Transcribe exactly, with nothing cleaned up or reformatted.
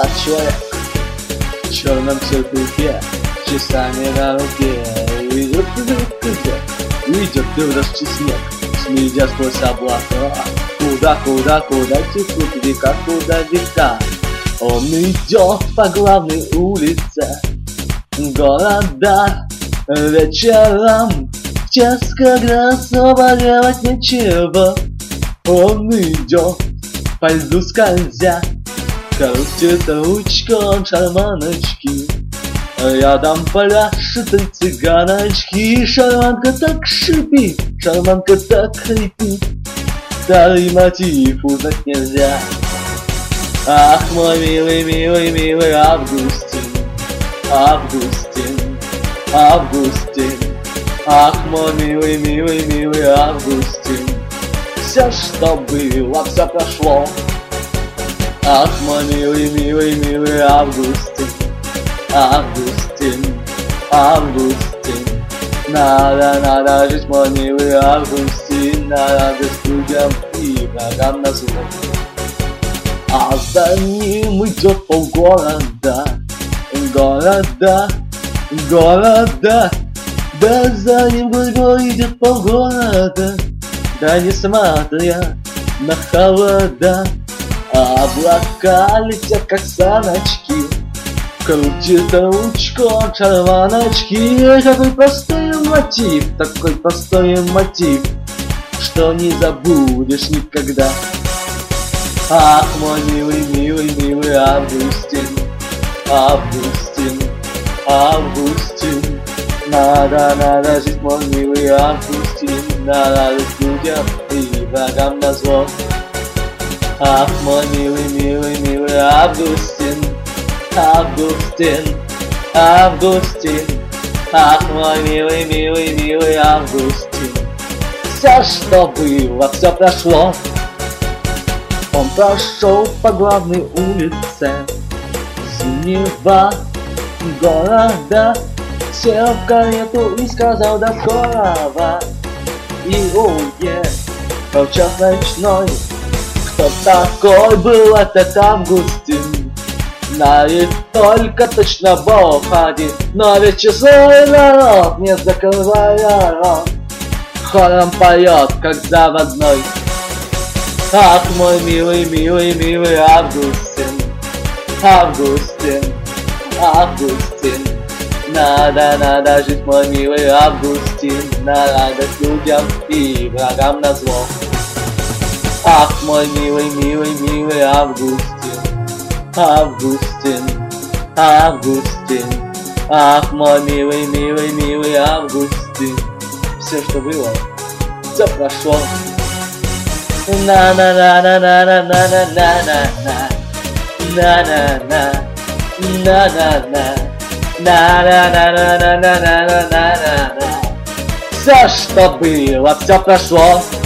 человек в черном сюртуке, часами на руке. Идет ты, идет ты в дождь снег, следя сквозь облака. Куда, куда, куда текут века, куда века. Он идет по главной улице города вечером, в час, когда особо делать нечего. Он идет по льду скользя, крутит ручкой шарманочки. Рядом пляшет и цыганочки. Шарманка так шипит, шарманка так хрипит. Старый мотив узнать нельзя. Ах, мой милый, милый, милый Августин, Августин, Августин. Ах, мой милый, милый, милый Августин. Все, что было, все прошло. Ах, мой милый, милый, милый Августин, Августин, Августин. Надо, надо жить, мой милый Августин. Надо жить людям и врагам на зло. А за ним идет полгорода, города, города. Да за ним гурьбой идет полгорода. Да несмотря на холода, облака летят как саночки. Крутит ручку шарманочки. Какой простой мотив, такой простой мотив, что не забудешь никогда. Ах, мой милый, милый, милый Августин, Августин, Августин. Надо, надо жить, мой милый Августин. Надо жить людям и врагам на зло. Ах, мой милый, милый, милый Августин, Августин, Августин. Ах, мой милый, милый, милый Августин. Все, что было, все прошло. Он прошел по главной улице зимнего города, сел в карету и сказал до скорого. И уехал в час ночной. Кто такой был этот Августин? Знает только точно Бог один. Но ведь часовой народ, не закрывая рот, хором поет, как заводной. Ах, мой милый, милый, милый Августин, Августин, Августин. Надо, надо жить, мой милый Августин. Надо жить людям и врагам на зло. Ах, мой милый, милый, милый Августин, Августин, Августин. Ах, мой милый, милый, милый Августин. Все, что было, все прошло. На на на на на на на на на на на на на на на на. На-на-на-на-на-на-на-на-на-на. Все, что было, все прошло.